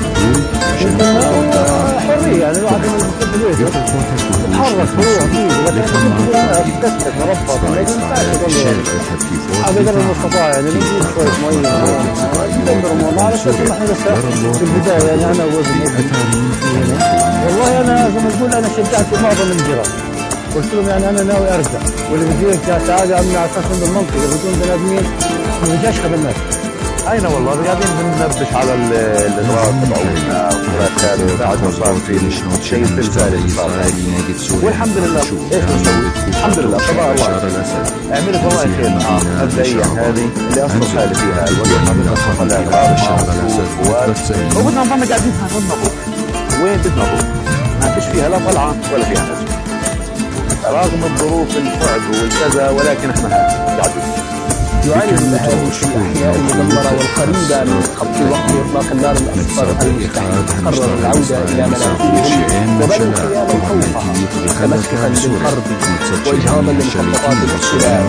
عندنا حرية يعني الواحد من البيت يتحرك بروح فيه، لكن تكتك مربط ما ينفعش يضل على قدر المستطاع يعني نجيب شوية مية ندبر الموضوع على أساس نحن لسه في البداية يعني أنا وزن والله أنا زي ما تقول أنا شجعت معظم الجيران، قلت لهم يعني أنا ناوي أرجع، واللي بيجي تعالى عمي على أساس إن المنطقة بدون بني آدمين ما بيجاش خدمات. أين والله قاعدين بننبش على الإضرار تبعونا وكذا بعد ما صار في شيء زلزال والحمد لله. إيش نسوي؟ الحمد لله قضاء الله عملت والله خير مبدئيا هذه اللي أصبح حالي فيها الوضع بدنا نخفض الأغراض وبدنا نضل قاعدين ننظف. وين تتنظف؟ ما فيش فيها لا طلعة ولا فيها نزل رغم الظروف الصعب والكذا، ولكن احنا قاعدين يعاني من الاهالي في الاحياء المدمره والقريبه من خط وقت اطلاق النار الاصفر المستحيل. قرروا العوده الى منازلهم وبنوا خياما فوقها تمسكا بالحرب واجهاضا لمخططات الاحتلال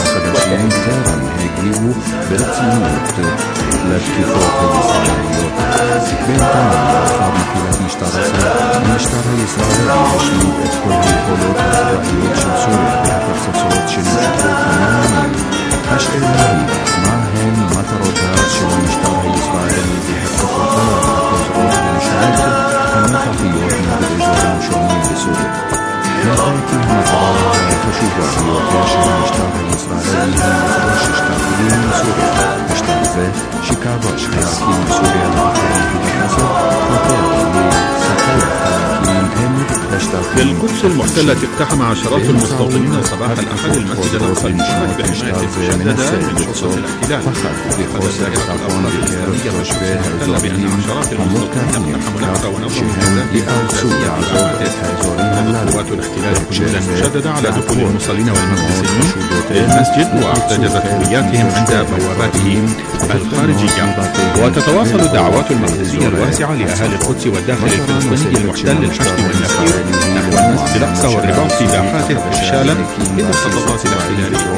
أشعر الهريب معهم مطرات شو المشترى الإسرائيلي بحق القطار وقصرات المشاعر المخافيات من الإجراء المشؤومين بسوريا. لغاية المطرات تشوف وحيوات ياشر المشترى الإسرائيلي مفرش اشتاقين من سوريا اشتاقه شكاغوش حياتي من سوريا الآخرين في الحسد وطور لسكاية حياتين هم في القدس المحتلة اقتحم عشرات المستوطنين صباح الأحد المسجد الأقصى المشترك بحماية مشددة من شرطة الاحتلال. قالت دائرة الأوقاف الإسلامية والشرطة المحتلة بأن عشرات المستوطنين اقتحموا الأقصى ونظموا هجمات أساسية في دعوات قوات الاحتلال حدودا مشددة على دخول المصلين والمقدسين للمسجد، واحتجزت هوياتهم عند بواباته الخارجية. وتتواصل الدعوات المقدسية الواسعة لأهالي القدس والداخل الفلسطيني المحتل للحشد والنفير نحو المسجد الأقصى والرباط في داخاته فشالا إذ الخططات الاحتلالية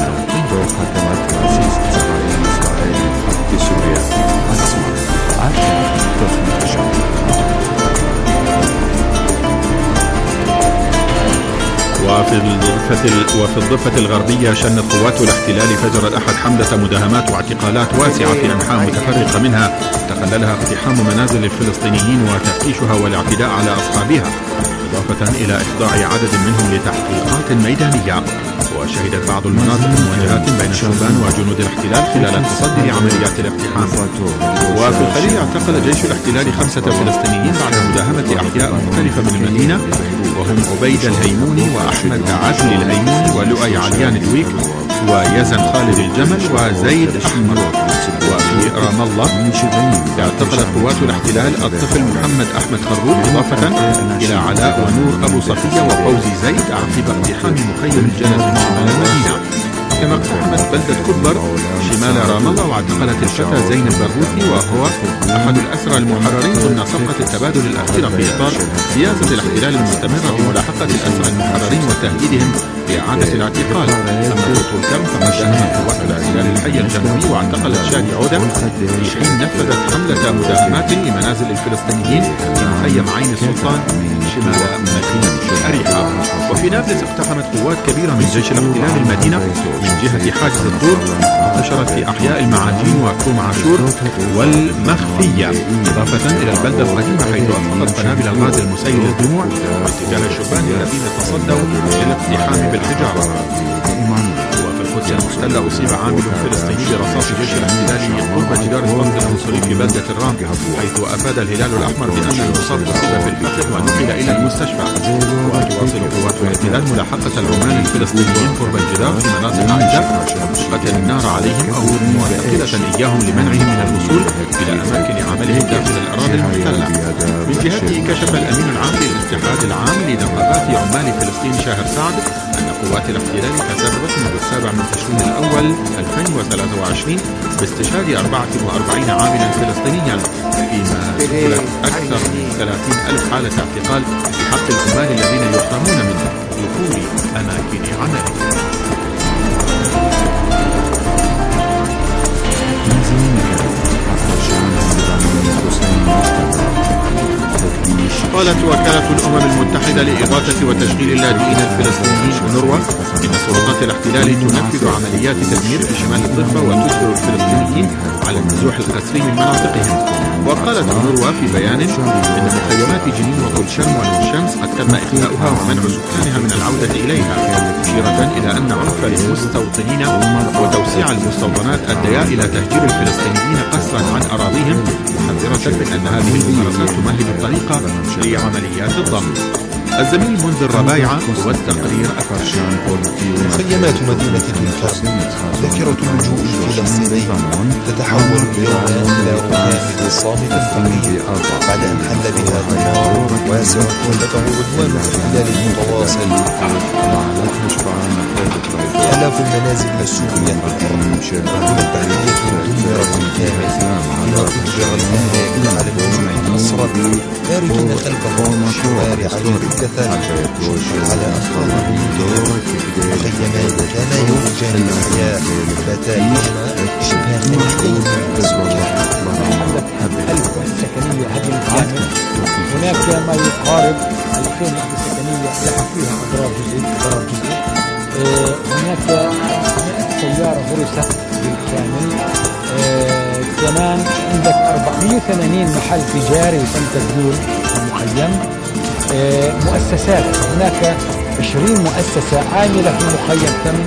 وفي الضفة وفي الضفة الغربية شنت قوات الاحتلال فجر الأحد حملة مداهمات واعتقالات واسعة في أنحاء متفرقة منها تخللها اقتحام منازل الفلسطينيين وتفتيشها والاعتداء على أصحابها، إضافة إلى إخضاع عدد منهم لتحقيقات ميدانية. وشهدت بعض المناطق مواجهات بين الشبان وجنود الاحتلال خلال التصدي لعمليات الاقتحام. وفي الخليل اعتقل جيش الاحتلال خمسة فلسطينيين بعد مداهمة أحياء مختلفة من المدينة، وهم عبيد الهيموني وأحمد عدل الهيموني ولؤي عليان دويك ويزن خالد الجمل وزيد أحمر. وفي رام الله اعتقلت قوات الاحتلال الطفل محمد أحمد خروج، إضافة إلى علاء ونور أبو صفية وفوزي زيد عقب اقتحام مخيم الجنز شمال المدينة. كما اقتحمت بلدة كبر شمال رام الله واعتقلت الفتى زين البرغوثي وهو أحد الأسرى المحررين ضمن صفقة التبادل الأخيرة في إطار سياسة الاحتلال المستمرة بملاحقة الأسرى المحررين وتهديدهم بإعادة الاعتقال. أما في طول كرم فقد داهمت قوات الاحتلال الحي الجنوبي واعتقلت شادي عودة في حين نفذت حملة مداهمات لمنازل الفلسطينيين في مخيم عين السلطان شمال مدينة أريحة. وفي نابلس اقتحمت قوات كبيرة من جيش الاحتلال المدينة من جهة حاجز الطور، انتشرت في أحياء المعاجين وكوم عاشور والمخفية، إضافة إلى البلدة القديمة حيث أطلقت قنابل الغاز المسيل للدموع باتجاه الشبان الذين تصدوا للاقتحام بالحجارة. وفي القدس المحتلة أصيب عامل فلسطيني برصاص جيش الاحتلال قرب جدار الفصل العنصري في بلدة الرام، حيث أفاد الهلال الأحمر بأن المصاب أصيب في الفخذ ونقل إلى المستشفى. وتواصل قوات الاحتلال ملاحقة العمال الفلسطينيين قرب الجدار في مناطق عدة، مشغلة النار عليهم أو معتقلة إياهم لمنعهم من الوصول إلى أماكن عملهم داخل الأراضي المحتلة. من جهته كشف الأمين العام للاتحاد العام لنقابات عمال فلسطين شاهر سعد أن قوات الاحتلال تسببت منذ السابع من تشرين الأول ألفين وثلاثة وعشرين باستشهاد أربعة وأربعين عاملا فلسطينيا، فيما سجلت أكثر من ثلاثين ألف حالة اعتقال في حق العمال الذين يحرمون من دخول أماكن عملهم. قالت وكالة الأمم المتحدة لإغاثة وتشغيل اللاجئين الفلسطينيين أونروا إن سلطات الاحتلال تنفذ عمليات تدمير في شمال الضفة وتجبر الفلسطينيين على النزوح القسري من مناطقهم. وقالت أونروا في بيان إن مخيمات جنين وطول شرم ونور شمس قد تم إخلاؤها ومنع سكانها من العودة إليها، مشيرة إلى أن عنف المستوطنين وتوسيع المستوطنات أديا إلى تهجير الفلسطينيين قسرا عن أراضيهم، محذرة من أن هذه الممارسات تمهد الطريق لعمليات الضم. الزميل منذر ربايعة والتقرير أكثر. مخيمات مدينة الكرم ذاكرة اللجوء الفلسطيني تتحول اليوم إلى ركام صامت فقير بعد أن حل بها دمار واسع كلفه عدوان الاحتلال المتواصل. آلاف المنازل السورية بالأرض التحتية دمرت بالكامل، بما أجبر الأهالي على اللجوء الأسرى خارجين خلفهم شوارع الكثافة على أطفال المدور. مخيمات كان يوجان الأحياء فتاة شبه خليجين ألف سكنية هدم كامل. هناك ما يقارب ألفين وحدة سكنية لحق فيها أضرار جزئي أضرار جزئي. هناك مئة سيارة هرست بالكامل. كمان عندك أربعمئة وثمانين محل تجاري تم تسجيل المخيم. مؤسسات هناك عشرين مؤسسة عاملة في المخيم تم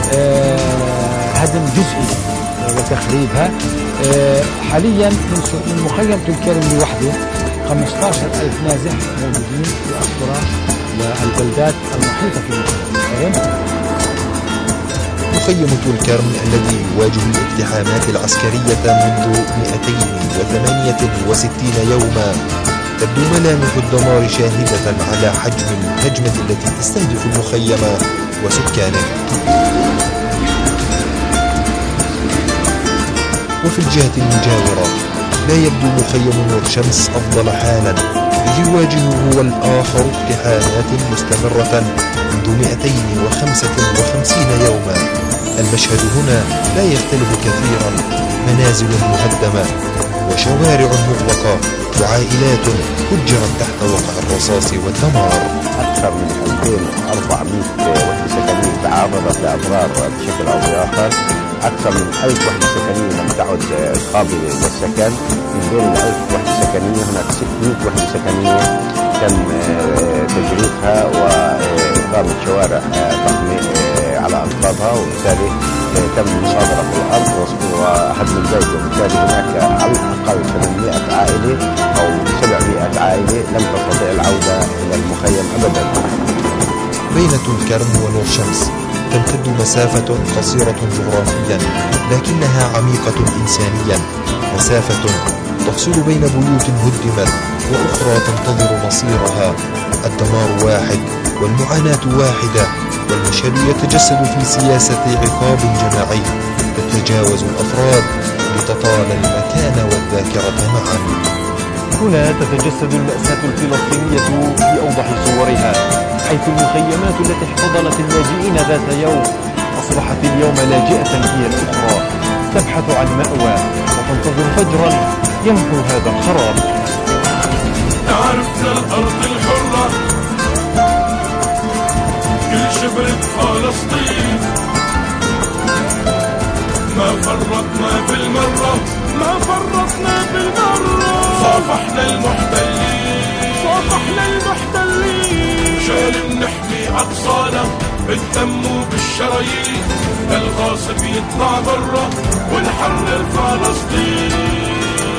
هدم جزئي وتخريبها. حاليا من مخيم تلكرم لوحده خمسة عشر ألف نازح موجودين في القرى والبلدات المحيطة في المخيم. مخيم طول كرم الذي يواجه الاقتحامات العسكرية منذ مئتين وثمانية وستين يوما، تبدو ملامح الدمار شاهدة على حجم الهجمة التي تستهدف المخيم وسكانه. وفي الجهة المجاورة لا يبدو مخيم نور شمس أفضل حالا، إذ يواجهه هو الآخر اقتحامات مستمرة منذ مئتين وخمسة وخمسين يوما. المشهد هنا لا يختلف كثيرا، منازل مهدمة وشوارع مغلقة وعائلات هجرت تحت وقع الرصاص والدمار. أكثر من ألفين وأربعمئة وحدة سكنية تعرضت لأضرار بشكل أو بآخر، أكثر من ألف وحدة سكنية لم تعد قابلة للسكن. من بين الألف وحدة سكنية هناك ستمئة وحدة سكنية تم تجريفها وإقامة شوارع ضخمة على أنقاضها، وبالتالي تم المصادرة في الأرض وهدم البيت، وبالتالي هناك على الأقل ثمانمئة عائلة أو سبعمئة عائلة لم تستطيع العودة إلى المخيم أبدا. بين طول كرم ونور شمس تمتد مسافة قصيرة جغرافيا لكنها عميقة إنسانيا، مسافة تفصل بين بيوت هدمت وأخرى تنتظر مصيرها. الدمار واحد والمعاناة واحدة، والمشهد يتجسد في سياسة عقاب جماعي تتجاوز الأفراد لتطال المكان والذاكرة معا. هنا تتجسد المأساة الفلسطينية في أوضح صورها، حيث المخيمات التي احتضنت اللاجئين ذات يوم أصبحت اليوم لاجئة هي الأخرى، تبحث عن مأوى وتنتظر فجرا يمحو هذا الخراب. تعرفنا الأرض الحرة كل شبرة فلسطين، ما فرطنا بالمرة ما فرطنا بالمرة، صافحنا المحتلين صافحنا المحتلين، شال نحمي أقصانا بالدم وبالشرايين، الغاصب يطلع برا ونحرر فلسطين.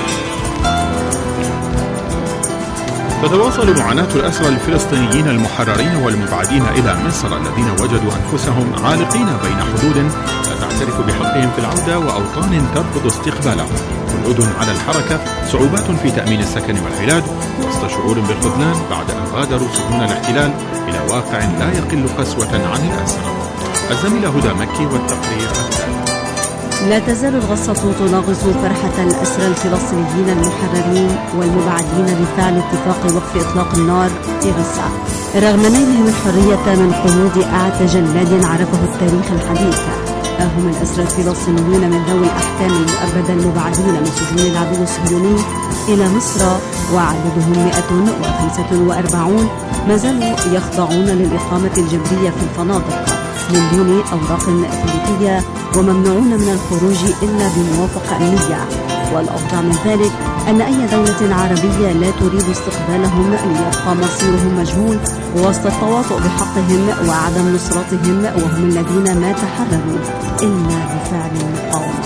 تتواصل معاناة الأسرى الفلسطينيين المحررين والمبعدين إلى مصر الذين وجدوا أنفسهم عالقين بين حدود لا تعترف بحقهم في العودة وأوطان ترفض استقبالهم، والأذن على الحركة، صعوبات في تأمين السكن والعلاج، وسط شعور بالخذلان بعد أن غادروا سجون الاحتلال إلى واقع لا يقل قسوة عن الأسرى. الزميلة هدى مكي والتقرير التالي. لا تزال الغصة تناغص فرحة الأسرى الفلسطينيين المحررين والمبعدين بفعل اتفاق وقف إطلاق النار في غزة، رغم نيلهم الحرية من قيود أعتى جلاد عرفه التاريخ الحديث. هم الأسرى الفلسطينيون من ذوي الأحكام المؤبدة المبعدون من سجون العدو الصهيوني إلى مصر، وعددهم مئة وخمسة وأربعين ما زالوا يخضعون للإقامة الجبرية في الفنادق من دون أوراق ثبوتية، وممنوعون من الخروج إلا بموافقة أمنية. والأفظع من ذلك أن أي دولة عربية لا تريد استقبالهم ليبقى مصيرهم مجهول وسط التواطؤ بحقهم وعدم نصرتهم، وهم الذين ما تحرروا إلا بفعل المقاومة.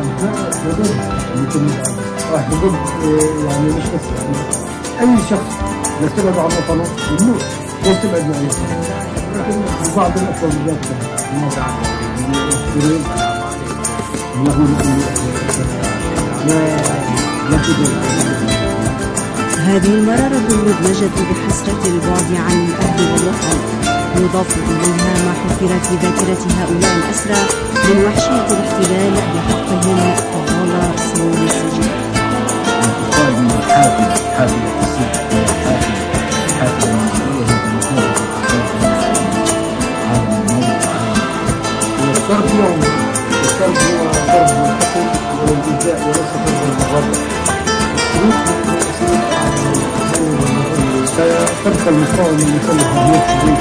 راح ضد يعني مش بس يعني أي شخص يستبعد عن وطنه ممنوع يستبعد من أي وطن، لكن بعض الأطفال بالذات هذه المرارة المدمجة بحسرة البعد عن الأهل والوطن يضاف إليها ما حفر في ذاكرة هؤلاء الأسرى من وحشية الاحتلال بحقهم طوال سنين السجن. الضرب يوم الضرب هو ضرب منتقل والإيذاء وليس ضرب المضاد. تبقى المقاومة المسلحة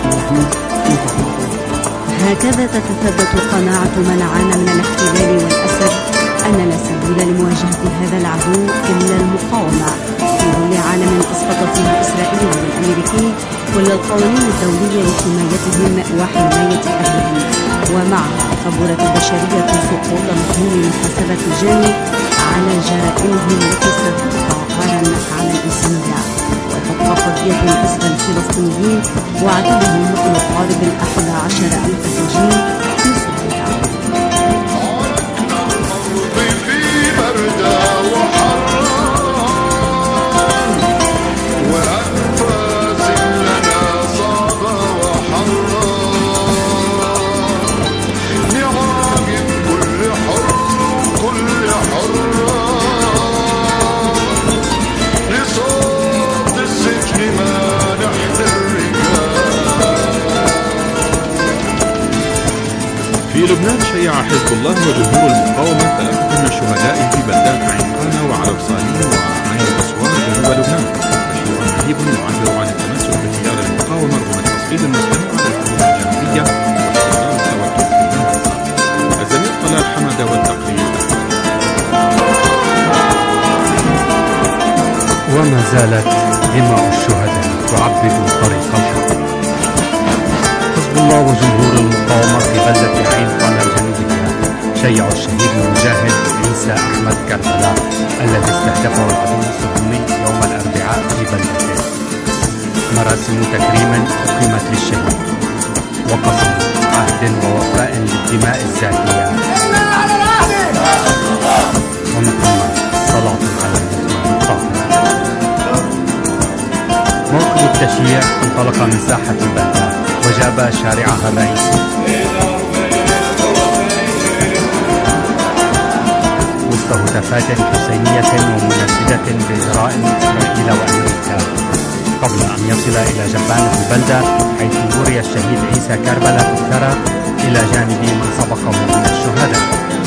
هكذا تتثبت قناعة من عانى من الاحتلال والأسر أن لا سبيل لمواجهة هذا العدو إلا المقاومة، في ظل عالم أسقط فيه الإسرائيلي والأمريكي كل القوانين الدولية لحمايتهم وحماية أهلهم، ومعها خبرت البشرية سقوط مفهوم محاسبة الجاني على جرائمهم التي ستبقى عارا على الإنسانية. قضية أسرى الفلسطينيين وعددهم يقارب الأحد عشر ألف سجين في سوريا. في لبنان شيع حزب الله وجمهور المقاومة ثلاثة من الشهداء في بلدات عين قانا وعلب صالين وعين أسوار جنوب لبنان. تشييع رهيب يعبر عن التمسك بخيار المقاومة رغم التصعيد المستمر على الحدود الجنوبية واستمرار التوتر في المنطقة. الزميل طلال حمد والتقرير. وما زالت دماء الشهداء تعبد طريق الحق. حزب الله وجمهور المقاومة في بلدة عين قانا الجنوبية شيعوا الشهيد المجاهد عيسى أحمد كربلاء الذي استهدفه العدو الصهيوني يوم الأربعاء في بلدته. مراسم تكريم أقيمت للشهيد وقسم عهد ووفاء للدماء الزاكية ومن ثم صلاة على المثمن الطاهر. موكب التشييع انطلق من ساحة البلدة وجاب شارعها الرئيسي وسط هتافات حسينية ومنددة بجرائم إسرائيل وأمريكا قبل أن يصل إلى جبانة البلدة حيث وري الشهيد عيسى كربلاء الثرى إلى جانب من سبقه من الشهداء.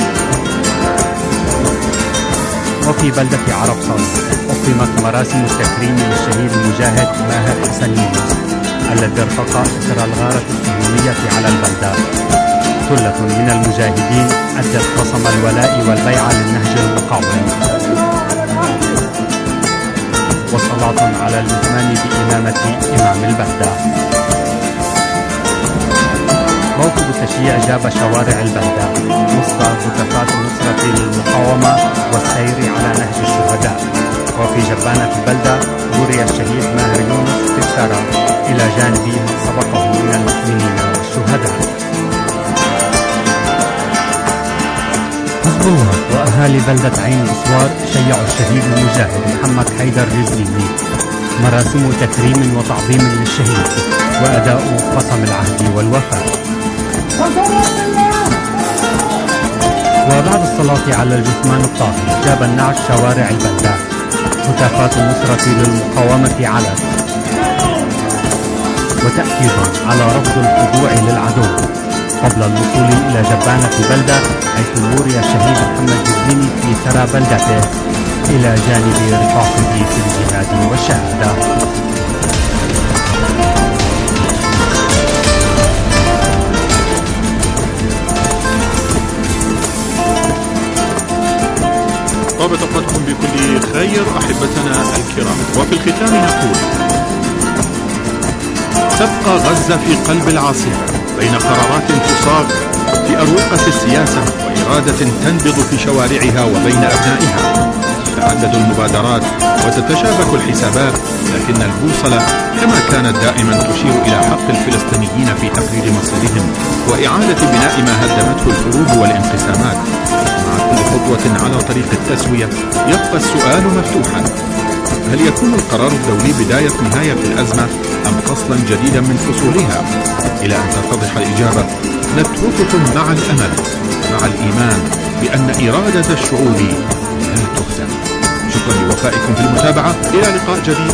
وفي بلدة عرب صالح أقيمت مراسم التكريم للشهيد المجاهد ماهر حسن يونس الذي ارتقى إثر الغارة الصهيونية على البلدة. ثلة من المجاهدين أدت قسم الولاء والبيعة للنهج المقاوم وصلاة على المثمان بإمامة إمام البلدة. موكب التشييع جاب شوارع البلدة وسط هتافات النصرة للمقاومة والسير على نهج الشهداء. وفي جبانة البلدة وري الشهيد ماهر يونس في الثرى إلى جانب من سبقه من المؤمنين والشهداء. حزب الله وأهالي بلدة عين أسوار شيعوا الشهيد المجاهد محمد حيدر رزليني مراسم تكريم وتعظيم للشهيد وأداء قسم العهد والوفاء. وبعد الصلاة على الجثمان الطاهر جاب النعش شوارع البلدة. هتافات النصرة للمقاومة علت وتأكيد على رفض الخضوع للعدو قبل الوصول إلى جبانة البلدة حيث وري الشهيد محمد جزيني في ثرى بلدته إلى جانب رفاقه في الجهاد والشهادة. طابت أوقاتكم بكل خير أحبتنا الكرام. وفي الختام نقول تبقى غزة في قلب العاصفة بين قرارات تصاغ في أروقة السياسة وإرادة تنبض في شوارعها وبين أبنائها. تتعدد المبادرات وتتشابك الحسابات لكن البوصلة كما كانت دائما تشير إلى حق الفلسطينيين في تقرير مصيرهم وإعادة بناء ما هدمته الحروب والانقسامات. مع كل خطوة على طريق التسوية يبقى السؤال مفتوحا: هل يكون القرار الدولي بداية نهاية الأزمة أم فصلا جديدا من فصولها؟ إلى أن تتضح الإجابة نترككم مع الأمل مع الإيمان بأن إرادة الشعوب لا تهزم. شكرا لوفائكم في المتابعة. إلى لقاء جديد.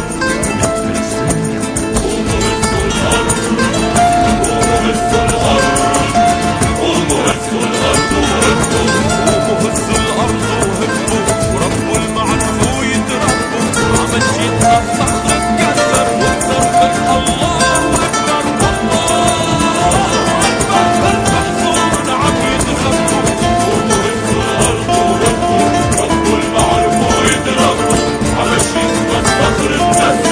رب المعروف يضرب على الشيء والصخر الناس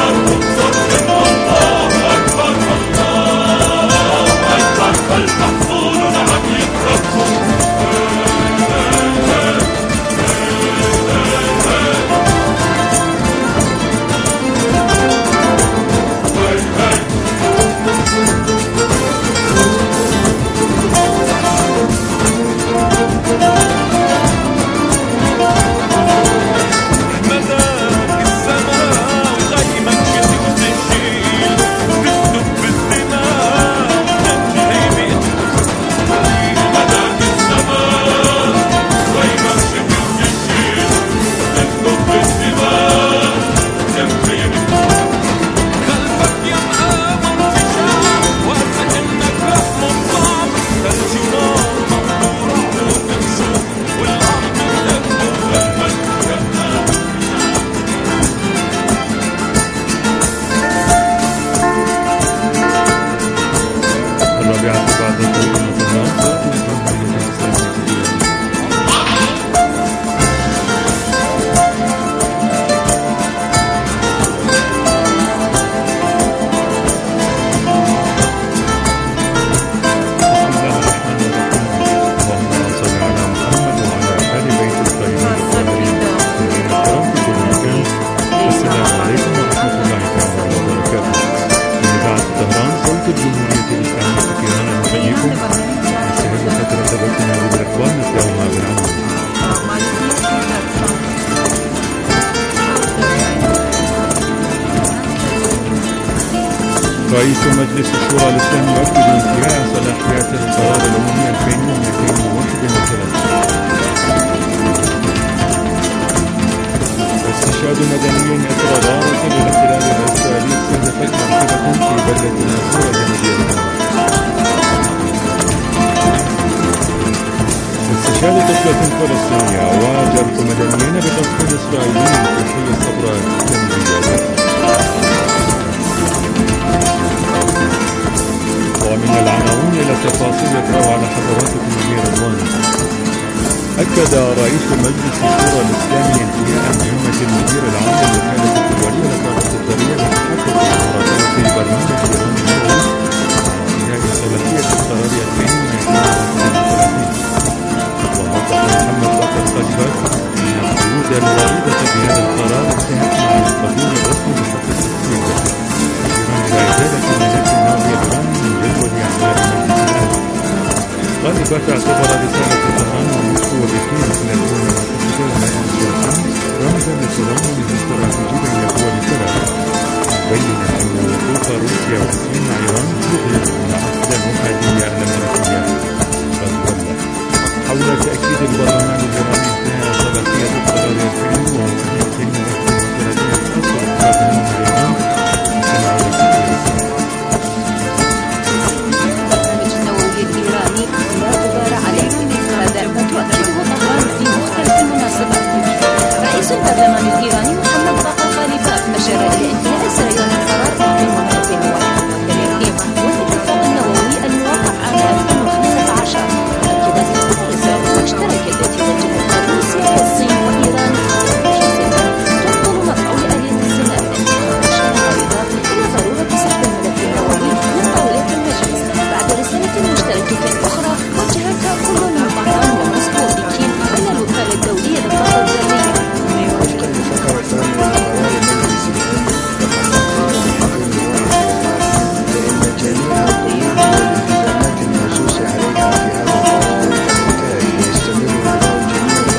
رئيس مجلس الشورى الإسلامي يؤكد انتهاء صلاحيات القرار العمومي ألفين ومئتين وواحد وثلاثين. استشهاد مدني إثر غارة للاحتلال الإسرائيلي استهدفت مركبة في بلدة ناصورة جنوبية لبنان. استشهاد طفلة فلسطينية وجرح مدنيين بقصف إسرائيلي في حي الصبرا جنوبية. ومن العناوين إلى التفاصيل يقرأ على حضراتكم أمير رضوان. أكد رئيس مجلس الشورى الإسلامي انتهاء مهمة المدير العام للوكالة الدولية للطاقة الذرية بالتحقق بمراقبة برنامج إيران النووي وانتهاء صلاحية القرار ألفين ومئتين وواحد وثلاثين. ووضح محمد بكر قلبك أن القيود الواردة بهذا القرار انتهت مع القبول الرسمي بشق التسجيل. إيران لا زالت الملاك النووية الآن من جدول أعمال مجلس الأمن. غالبا اعتبر رسالة طهران وموسكو وبكين من الأمم المتحدة وما ينشأ رمزا لتضامن الاستراتيجي بين دول ثلاثة، مبينا أن وقوف روسيا والصين مع إيران يظهر أن عقد المحادية الأمريكية قد ولى. حول تأكيد البرلمان الإيراني انتهاء صلاحية القرار ألفين ومئتين وواحد وثلاثين الخاص باتفاقهم مع إيران سمع وزير الإيراني لا غبار عليه مثل هذا وتؤكده طهران في مختلف المناسبات. رئيس البرلمان الإيراني